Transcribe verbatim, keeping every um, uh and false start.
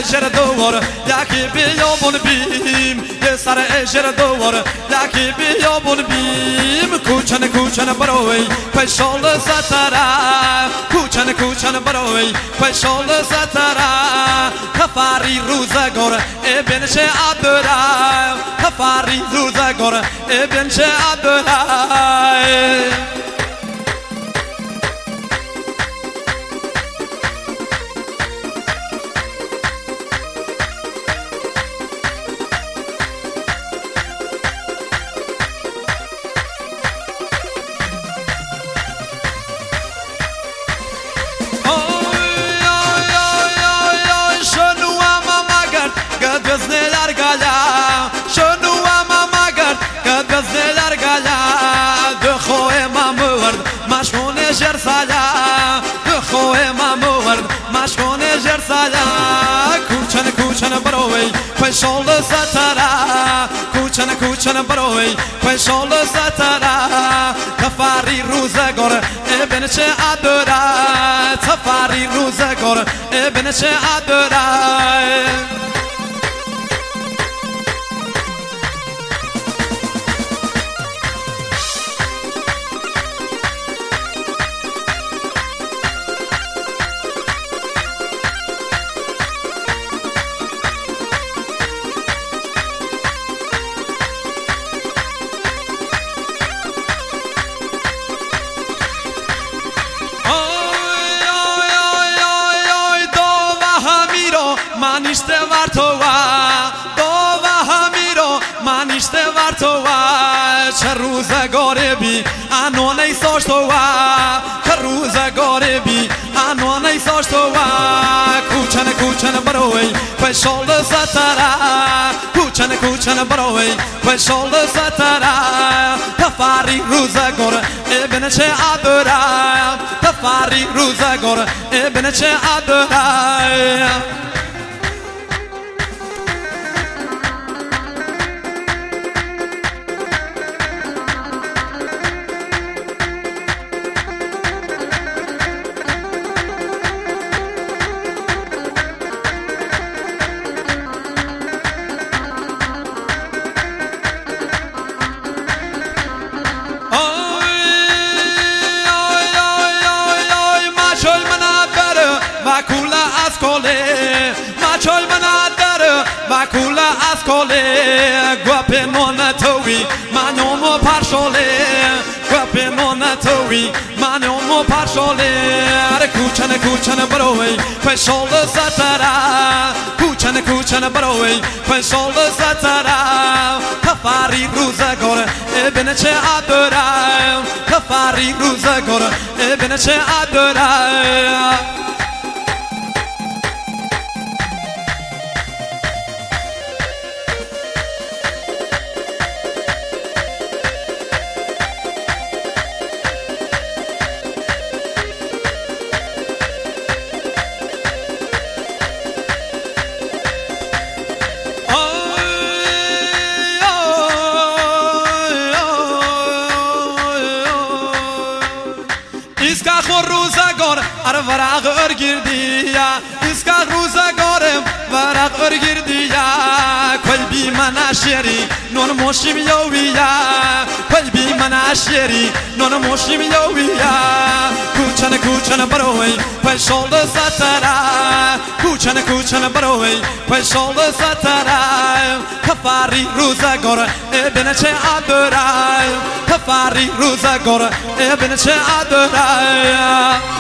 اجر دوار یکی بیابون بیم یه سر اجر دوار یکی بیابون بیم کوچن کوچن بروی پشال ستاره کوچن کوچن بروی پشال ستاره کفاری روزگار ابن چه عبدالله کفاری روزگار ابن چه عبدالله کوچن کوچن بروی پشال ستاره کوچن کوچن بروی پشال ستاره کفاری روزگار ابن چه عبدالله کفاری روزگار ابن چه عبدالله منیشته ور تو دو و همیرو منیشته ور تو چه روزگاره بی انو نیساش تو چه روزگاره بی انو نیساش تو کوچن کوچن بروی پشال ستاره کوچن کوچن بروی پشال ستاره کفاری روزگار ابن چه عبدالله کفاری روزگار ابن چه عبدالله مچال من داره و کوله از کله گوپ نون توی منومو پرشاله گوپ نون توی منومو پرشاله کوچن کوچن بروی پشال ستاره کوچن کوچن بروی پشال ستاره کفاری روزگار ابن چه عبدالله کفاری روزگار ابن چه عبدالله اسکا روزگار ار ورق ارگردیا اسکا روزگارم ورق ارگردیا قلبی من اشری نون مشیم یویا قلبی من اشری نون مشیم یویا کوچن کوچن بروی پشال ستاره کوچن کوچن بروی پشال ستاره کفاری روزگار ابن چه عبدالله کفاری روزگار ابن چه عبدالله